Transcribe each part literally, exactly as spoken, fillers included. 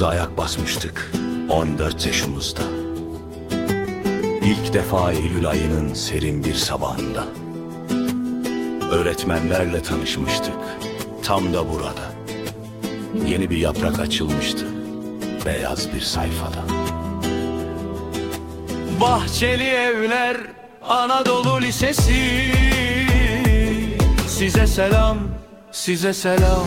Yurtumuza ayak basmıştık on dört yaşımızda. İlk defa Eylül ayının serin bir sabahında. Öğretmenlerle tanışmıştık tam da burada. Yeni bir yaprak açılmıştı beyaz bir sayfada. Bahçeli Evler Anadolu Lisesi, size selam, size selam.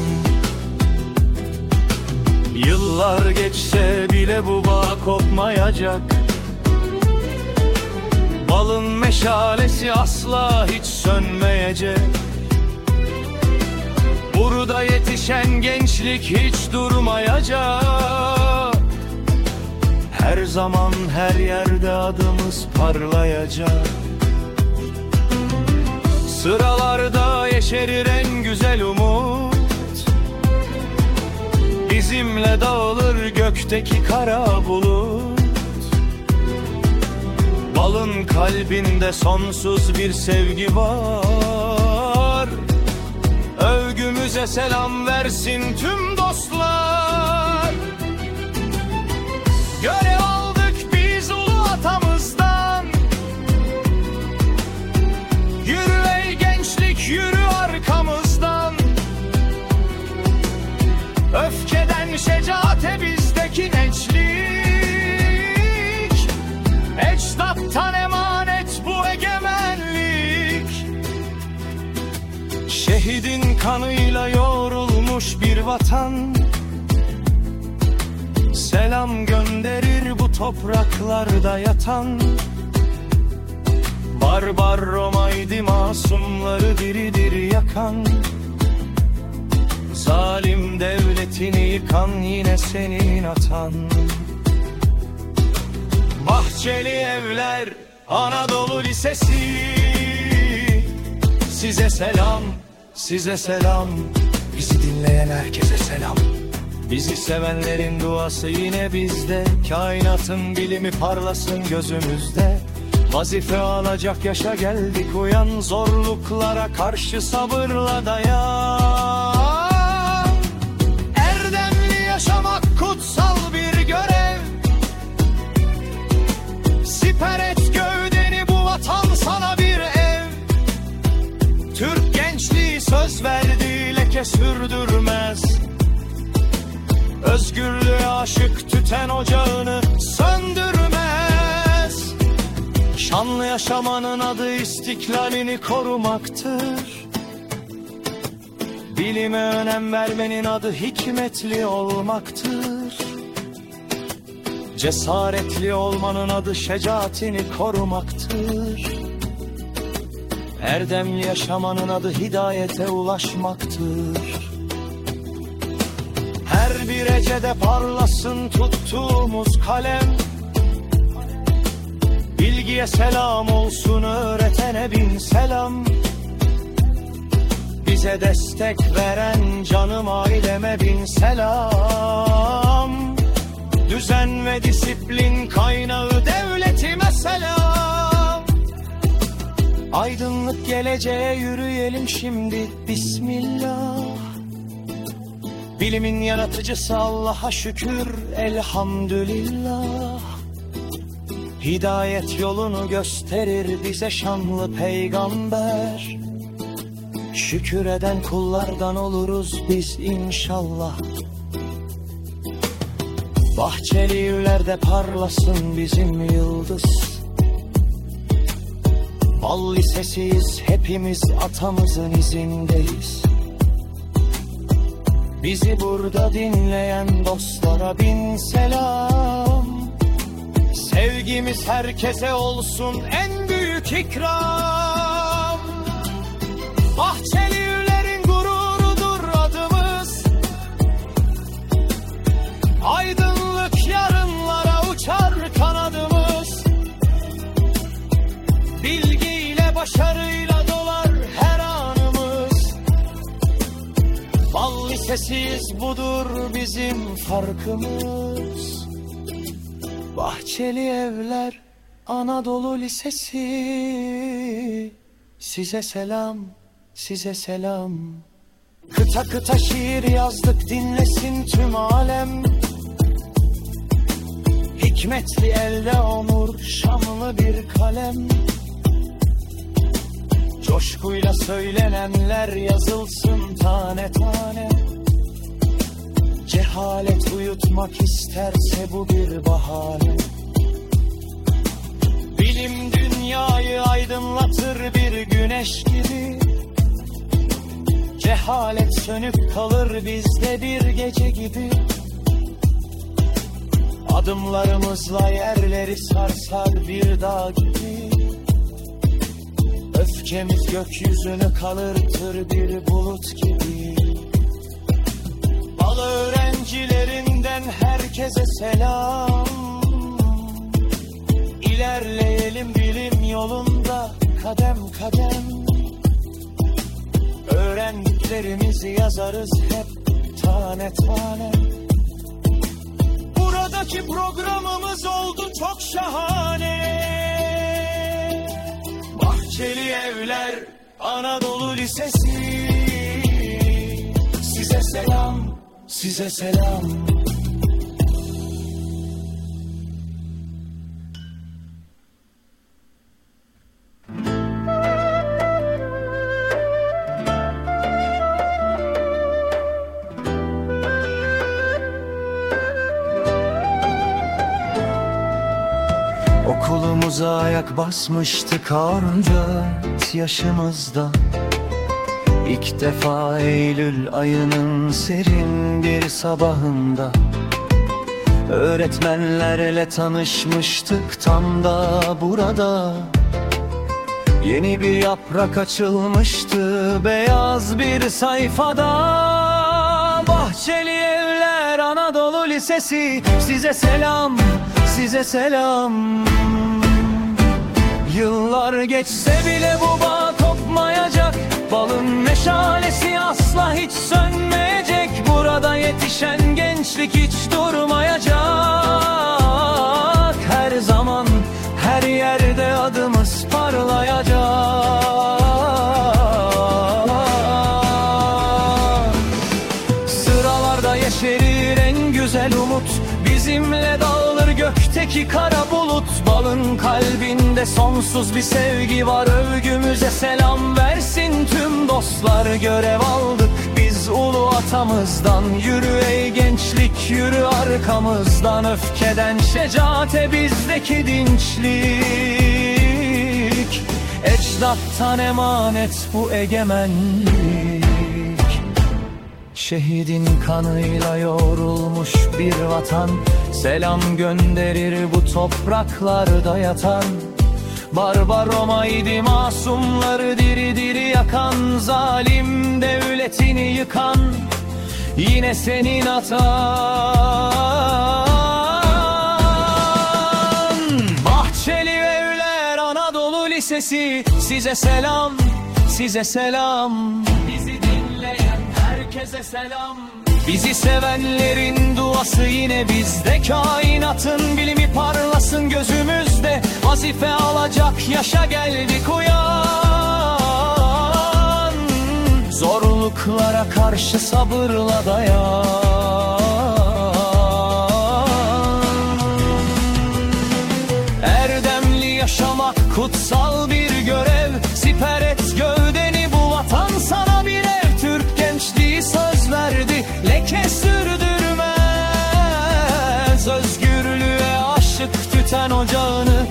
Yıllar geçse bile bu bağ kopmayacak. Balın meşalesi asla hiç sönmeyecek. Burada yetişen gençlik hiç durmayacak. Her zaman her yerde adımız parlayacak. Sıralarda yeşerir en güzel umut. Bizimle dağılır gökteki kara bulut. Balın kalbinde sonsuz bir sevgi var. Övgümüze selam versin tüm dostlar. Görev aldık biz ulu atamızdan. Yürü ey gençlik, yürü arkamızdan. Öfkeden şecaate bizdeki gençlik. Ecdattan emanet bu egemenlik. Şehidin kanıyla yoğrulmuş bir vatan. Selam gönderir bu topraklarda yatan. Barbar Roma'ydı masumları diri diri yakan. Zalim devletini yıkan yine senin atan. Bahçeli Evler Anadolu Lisesi, size selam, size selam. Bizi dinleyen herkese selam. Bizi sevenlerin duası yine bizde. Kainatın bilimi parlasın gözümüzde. Vazife alacak yaşa geldik uyan. Zorluklara karşı sabırla dayan. Erdemli yaşamak kutsal bir görev. Siper et gövdeni, bu vatan sana bir ev. Türk gençliği söz verdiği leke sürdürmez. Özgürlüğe aşık tüten ocağını söndürmez. Şanlı yaşamanın adı istiklalini korumaktır. Bilime önem vermenin adı hikmetli olmaktır. Cesaretli olmanın adı şecaatini korumaktır. Erdemli yaşamanın adı hidayete ulaşmaktır. Her bir ecede parlasın tuttuğumuz kalem. Bilgiye selam olsun öğretene bin selam. Bize destek veren canım aileme bin selam. Düzen ve disiplin kaynağı devletime selam. Aydınlık geleceğe yürüyelim şimdi bismillah. Bilimin yaratıcısı Allah'a şükür elhamdülillah. Hidayet yolunu gösterir bize şanlı peygamber. Şükür eden kullardan oluruz biz inşallah. Bahçeli evlerde parlasın bizim yıldız. Bal lisesiyiz, hepimiz atamızın izindeyiz. Bizi burada dinleyen dostlara bin selam. Sevgimiz herkese olsun en büyük ikram. Bahçelilerin gururudur adımız. Aydınlık yarınlara uçar kanadımız. Bilgiyle başarıyla dolar her anımız. Bal lisesiyiz, budur bizim farkımız. Bahçeli Evler Anadolu Lisesi, size selam, size selam. Kıta kıta şiir yazdık, dinlesin tüm alem. Hikmetli elde onur, şanlı bir kalem. Coşkuyla söylenenler yazılsın tane tane. Cehalet uyutmak isterse bu bir bahane. Bilim dünyayı aydınlatır bir güneş gibi. Cehalet sönüp kalır bizde bir gece gibi. Adımlarımızla yerleri sarsar bir dağ gibi. Öfkemiz gökyüzünü kalırtır bir bulut gibi. Al öğrencilerinden herkese selam. İlerleyelim bilim yolunda kadem kadem. Öğrendiklerimizi yazarız hep tane tane. Buradaki programımız oldu çok şahane. Bahçeli Evler Anadolu Lisesi. Size selam, size selam. Okulumuza ayak basmıştık onca yaşımızda. İlk defa Eylül ayının serin bir sabahında öğretmenlerle tanışmıştık tam da burada. Yeni bir yaprak açılmıştı beyaz bir sayfada. Bahçeli Evler Anadolu Lisesi. Size selam, size selam. Yıllar geçse bile bu bağ kopmayacak. Balın meşalesi asla hiç sönmeyecek. Burada yetişen gençlik hiç durmayacak. Her zaman her yerde adımız parlayacak. Sıralarda yeşerir en güzel umut. Bizimle dağılır gökteki kara bulut. Balın kalbinde sonsuz bir sevgi var. Övgümüze selam versin tüm dostlar. Görev aldık biz ulu atamızdan. Yürü ey gençlik yürü arkamızdan. Öfkeden şecaate bizdeki dinçlik. Ecdattan emanet bu egemenlik. Şehidin kanıyla yoğrulmuş bir vatan. Selam gönderir bu topraklarda yatan. Barbar Roma'ydı masumları diri diri yakan. Zalim devletini yıkan yine senin atan. Bahçeli Evler Anadolu Lisesi. Size selam, size selam. Bizi dinleyen herkese selam. Bizi sevenlerin duası yine bizde. Kainatın bilimi parlasın gözümüzde. Vazife alacak yaşa geldik uyan. Zorluklara karşı sabırla dayan. Erdemli yaşamak kutsal bir görev. Siper et gövdeni bu vatan sana bir ev. Türk gençliği söz verdi leke sürdürmez. Özgürlüğe aşık tüten ocağını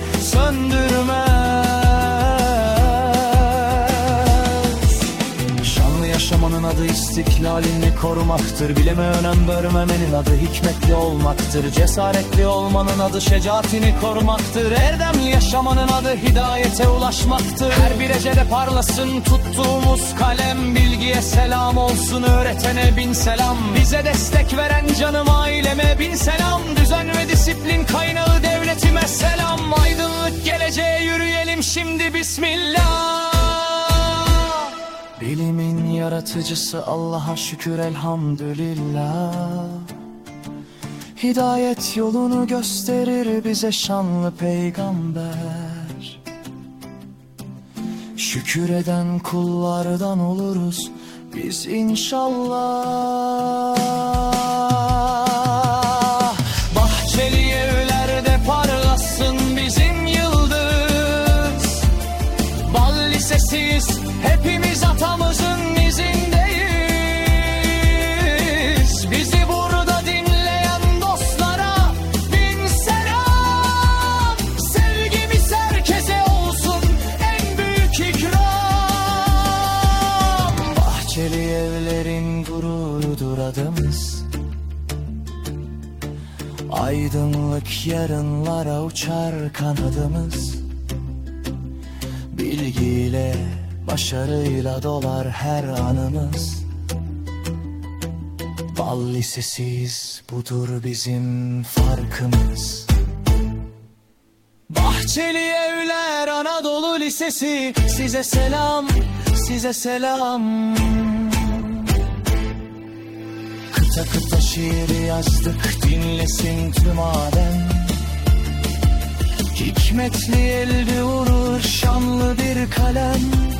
söndürmez. Şanlı yaşamanın adı istiklalini korumaktır. Bileme önem vermemenin adı hikmetli olmaktır. Cesaretli olmanın adı şecaatini korumaktır. Erdemli yaşamanın adı hidayete ulaşmaktır. Her bir ecede parlasın tuttuğumuz kalem. Bilgiye selam olsun öğretene bin selam. Bize destek veren canım aileme bin selam. Düzen ve disiplin kaynağı devletime selam. Aydınlık geleceğe yürüyelim şimdi bismillah. Bilimin yaratıcısı Allah'a şükür elhamdülillah. Hidayet yolunu gösterir bize şanlı peygamber. Şükür eden kullardan oluruz biz inşallah. Bahçeli evlerde Lisesiyiz, hepimiz atamızın izindeyiz. Bizi burada dinleyen dostlara bin selam. Sevgimiz herkese olsun en büyük ikram. Bahçeli evlerin gururudur adımız. Aydınlık yarınlara uçar kanadımız. Bilgiyle, başarıyla dolar her anımız. Bal Lisesiyiz, budur bizim farkımız. Bahçeli Evler Anadolu Lisesi, size selam, size selam. Kıta kıta şiir yazdık, dinlesin tüm alem. Hikmetli elde vurur şanlı bir kalem.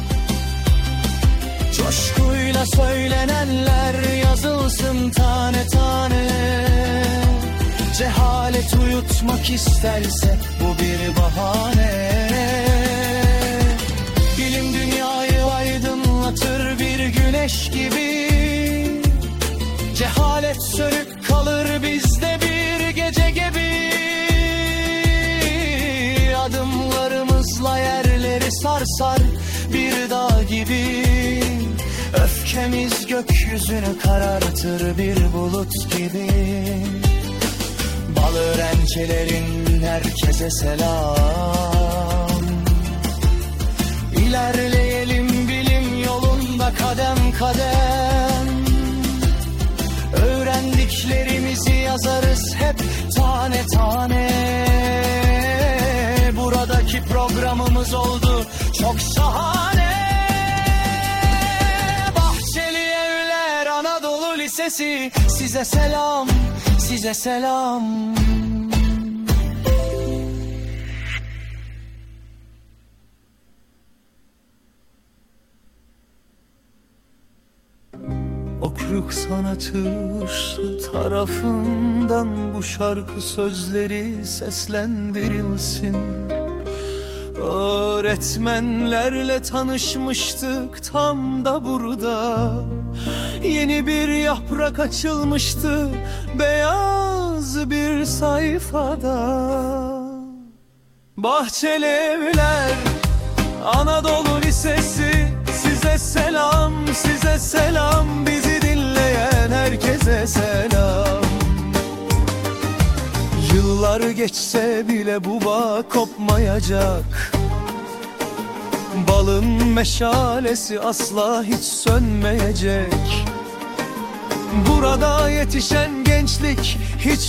Coşkuyla söylenenler yazılsın tane tane. Cehalet uyutmak isterse bu bir bahane. Bilim dünyayı aydınlatır bir güneş gibi. Cehalet sönük kalır bizde bir gece gibi. Adımlarımızla yerleri sarsar bir dağ gibi. Öfkemiz gökyüzünü karartır bir bulut gibi. Bal öğrencilerin herkese selam. İlerleyelim bilim yolunda kadem kadem. Öğrendiklerimizi yazarız hep tane tane. Buradaki programımız oldu çok şahane. Bahçeli Evler Anadolu Lisesi, size selam, size selam. Okruk sanatı tarafından bu şarkı sözleri seslendirilsin. Öğretmenlerle tanışmıştık tam da burada. Yeni bir yaprak açılmıştı beyaz bir sayfada. Bahçeli Evler Anadolu Lisesi, size selam, size selam. Bizi dinleyen herkese selam. Yıllar geçse bile bu bağ kopmayacak. Balın meşalesi asla hiç sönmeyecek. Burada yetişen gençlik hiç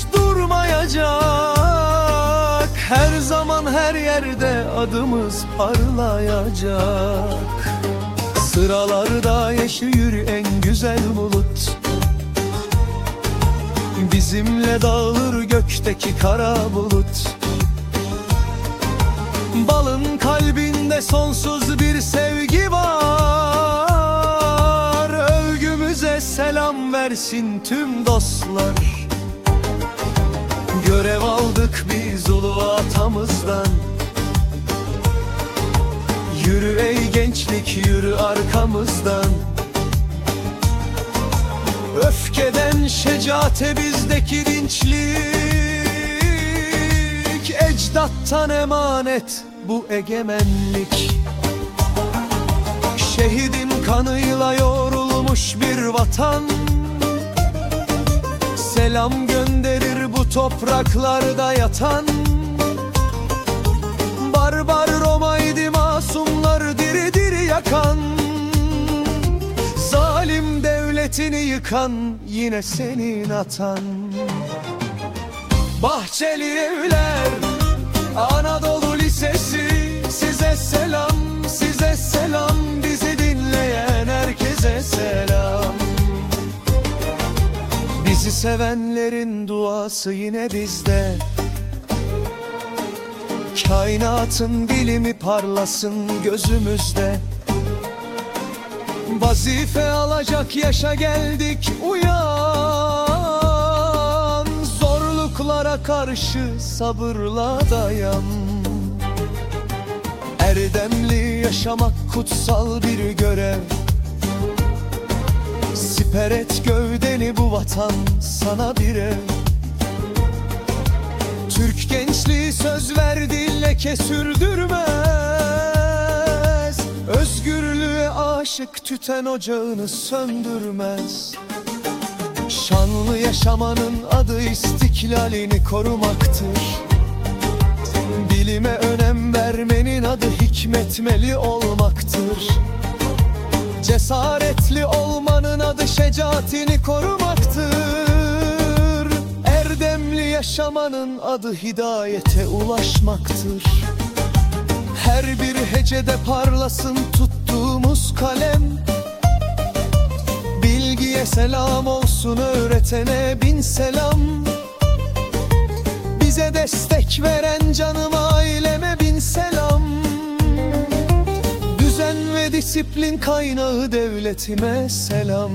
durmayacak. Her zaman her yerde adımız parlayacak. Sıralarda yaşıyor en güzel bulut. Bizimle dağılır gökteki kara bulut. Balın kalbinde sonsuz bir sevgi var. Övgümüze selam versin tüm dostlar. Görev aldık biz ulu atamızdan. Yürü ey gençlik, yürü arkamızdan. Öfkeden şecaate bizdeki dinçlik. Ecdattan emanet bu egemenlik. Şehidin kanıyla yoğrulmuş bir vatan. Selam gönderir bu topraklarda yatan. Barbar Roma'ydı masumlar diri diri yakan. Zalim devletini yıkan yine senin atan. Bahçeli Evler Anadolu Lisesi, size selam, size selam. Bizi dinleyen herkese selam. Bizi sevenlerin duası yine bizde. Kainatın bilimi parlasın gözümüzde. Vazife alacak yaşa geldik, uyan. Zorluklara karşı sabırla dayan. Erdemli yaşamak kutsal bir görev. Siper et gövdeni, bu vatan sana bir ev. Türk gençliği söz verdi, leke sürdürmez. Özgürlüğe aşık tüten ocağını söndürmez. Şanlı yaşamanın adı istiklalini korumaktır. Bilime önem vermenin adı hikmetmeli olmaktır. Cesaretli olmanın adı şecaatini korumaktır. Erdemli yaşamanın adı hidayete ulaşmaktır. Her bir hecede parlasın tuttuğumuz kalem. Bilgiye selam olsun, öğretene bin selam. Bize destek veren canıma, aileme bin selam. Düzen ve disiplin kaynağı devletime selam.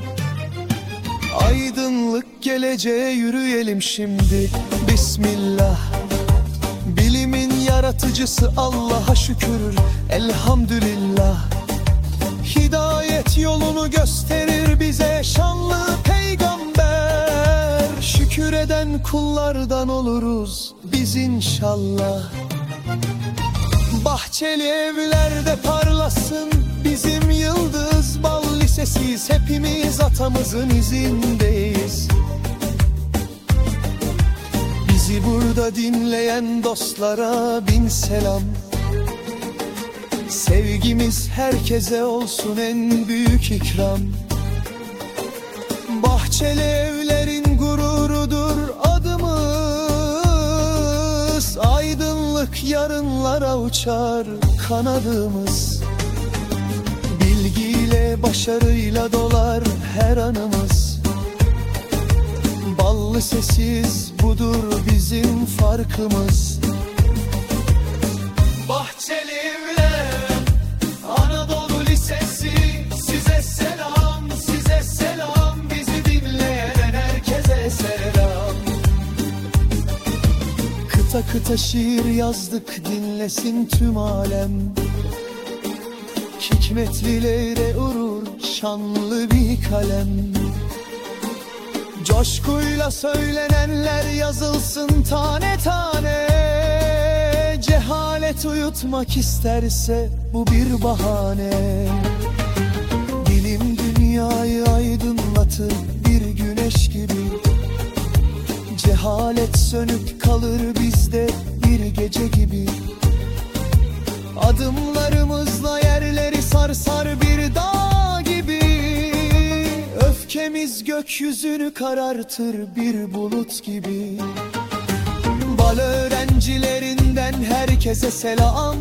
Aydınlık geleceğe yürüyelim şimdi, Bismillah. Bilimin yaratıcısı Allah'a şükür, elhamdülillah. Hidayet yolunu gösterir bize şanlı peygamber. Şükür eden kullardan oluruz biz inşallah. Bahçeli evlerde parlasın bizim yıldız. Bal lisesiyiz hepimiz, atamızın izindeyiz. Bizi burada dinleyen dostlara bin selam. Sevgimiz herkese olsun en büyük ikram. Bahçeli evlerin gururudur adımız. Aydınlık yarınlara uçar kanadımız. Bilgiyle, başarıyla dolar her anımız. Ballı sessiz budur bizim farkımız. Bahçeli evler, Anadolu Lisesi, size selam, size selam. Bizi dinleyen herkese selam. Kıta kıta şiir yazdık, dinlesin tüm alem. Hikmetliyle urur, şanlı bir kalem. Coşkuyla söylenenler yazılsın tane tane. Cehalet uyutmak isterse bu bir bahane. Bilim dünyayı aydınlatır bir güneş gibi. Cehalet sönüp kalır bizde bir gece gibi. Adımlarımızla yerleri sarsar bir dağ gibi. Öfkemiz gökyüzünü karartır bir bulut gibi. Bal öğrencilerinden herkese selam.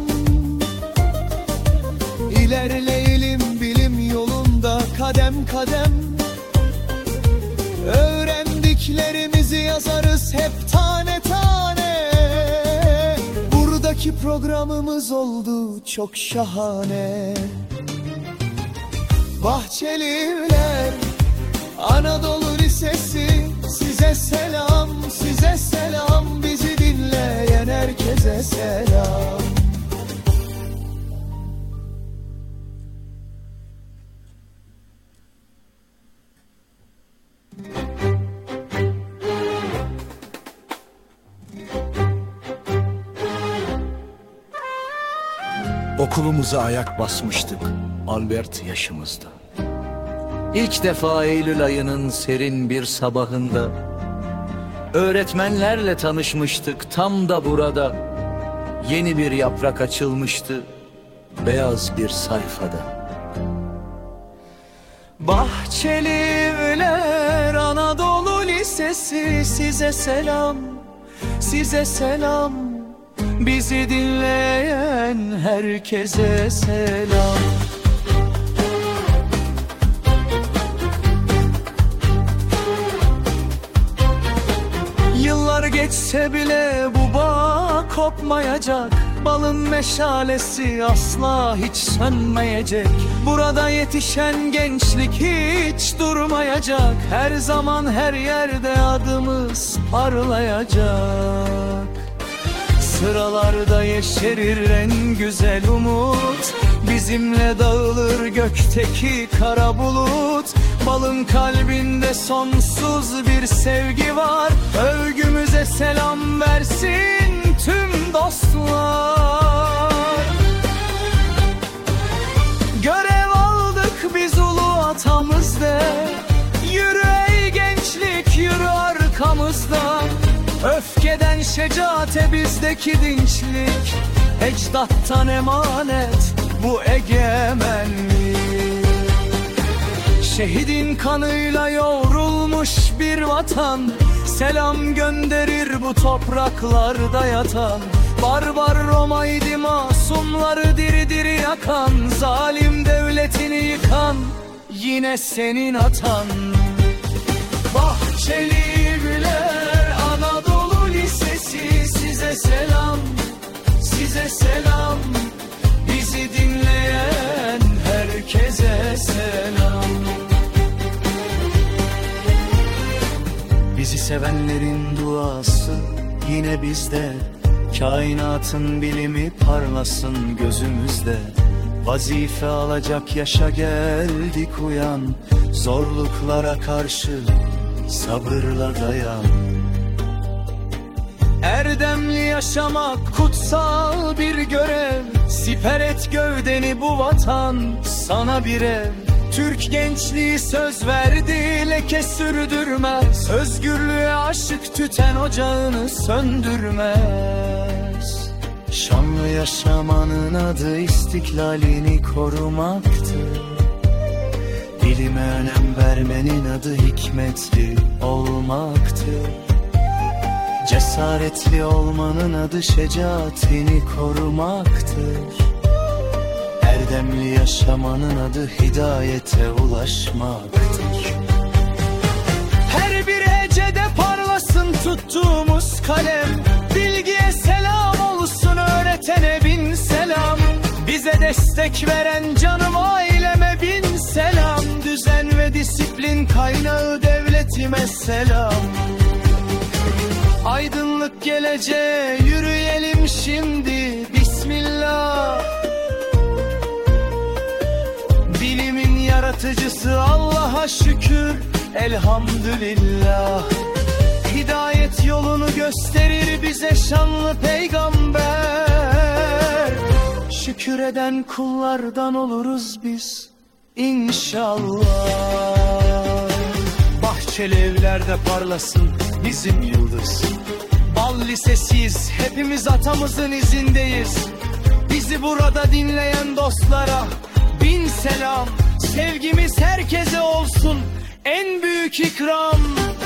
İlerleyelim bilim yolunda kadem kadem. Öğrendiklerimizi yazarız hep tane tane. Buradaki programımız oldu çok şahane. Bahçeli evler, Anadolu Lisesi, size selam, size selam. Bizi dinleyen herkese selam. Okulumuza ayak basmıştık Albert yaşımızda. İlk defa Eylül ayının serin bir sabahında öğretmenlerle tanışmıştık tam da burada. Yeni bir yaprak açılmıştı beyaz bir sayfada. Bahçeli evler, Anadolu Lisesi, size selam, size selam. Bizi dinleyen herkese selam. Yıllar geçse bile bu bağ kopmayacak. Balın meşalesi asla hiç sönmeyecek. Burada yetişen gençlik hiç durmayacak. Her zaman her yerde adımız parlayacak. Sıralarda yeşerir en güzel umut. bizimle dağılır gökteki kara bulut. Balın kalbinde sonsuz bir sevgi var. Övgümüze selam versin tüm dostlar. Görev aldık biz ulu atamızda. Yürü ey gençlik, yürü arkamızda. Öfkeden şecaate bizdeki dinçlik. Ecdattan emanet bu egemenlik. Şehidin kanıyla yoğrulmuş bir vatan, selam gönderir bu topraklarda yatan. Barbar Roma'ydı masumları diri diri yakan. Zalim devletini yıkan yine senin atan. Bahçelievler Anadolu Lisesi, size selam, size selam. Bizi dinleyen herkese selam. Bizi sevenlerin duası yine bizde. Kainatın bilimi parlasın gözümüzde. Vazife alacak yaşa geldik uyan. Zorluklara karşı sabırla dayan. Erdemli yaşamak kutsal bir görev. Siper et gövdeni, bu vatan sana bir ev. Türk gençliği söz verdi, leke sürdürmez. Özgürlüğe aşık tüten ocağını söndürmez. Şanlı yaşamanın adı istiklalini korumaktır. Bilime önem vermenin adı hikmetli olmaktır. Cesaretli olmanın adı şecaatini korumaktır. Erdemli yaşamanın adı hidayete ulaşmaktır. Her bir hecede parlasın tuttuğumuz kalem. Bilgiye selam olsun, öğretene bin selam. Bize destek veren canım aileme bin selam. Düzen ve disiplin kaynağı devletime selam. Aydınlık geleceğe yürüyelim şimdi, bismillah. Bilimin yaratıcısı Allah'a şükür, elhamdülillah. Hidayet yolunu gösterir bize şanlı peygamber. Şükür eden kullardan oluruz biz inşallah. Bahçelievlerde parlasın bizim yıldız. Bal Lisesi'yiz, hepimiz atamızın izindeyiz. Bizi burada dinleyen dostlara bin selam. Sevgimiz herkese olsun en büyük ikram.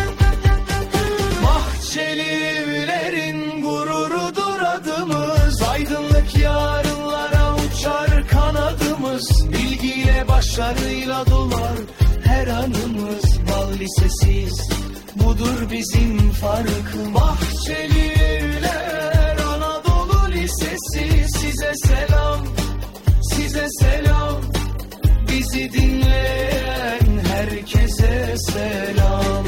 Bahçelievlerin gururudur adımız. Aydınlık yarınlara uçar kanadımız. Bilgiyle başarıyla dolar her anımız. Bal Lisesi'yiz, budur bizim farkımız. Bahçelievler Anadolu Lisesi, size selam, size selam. Bizi dinleyen herkese selam.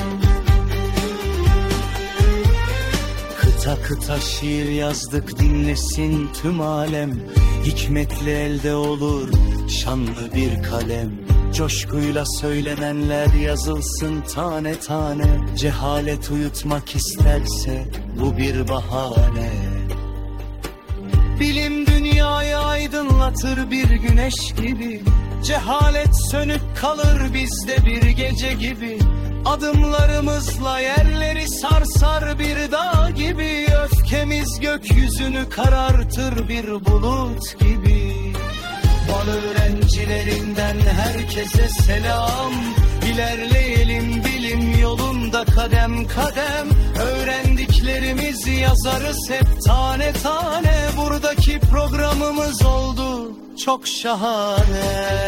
Kıta kıta şiir yazdık, dinlesin tüm alem. Hikmetli elde olur şanlı bir kalem. Coşkuyla söylenenler yazılsın tane tane. Cehalet uyutmak isterse bu bir bahane. Bilim dünyayı aydınlatır bir güneş gibi. Cehalet sönük kalır bizde bir gece gibi. Adımlarımızla yerleri sarsar bir dağ gibi. Öfkemiz gökyüzünü karartır bir bulut gibi. Bal öğrencilerinden herkese selam. İlerleyelim bilim yolunda kadem kadem. Öğrendiklerimizi yazarız hep tane tane. Buradaki programımız oldu çok şahane.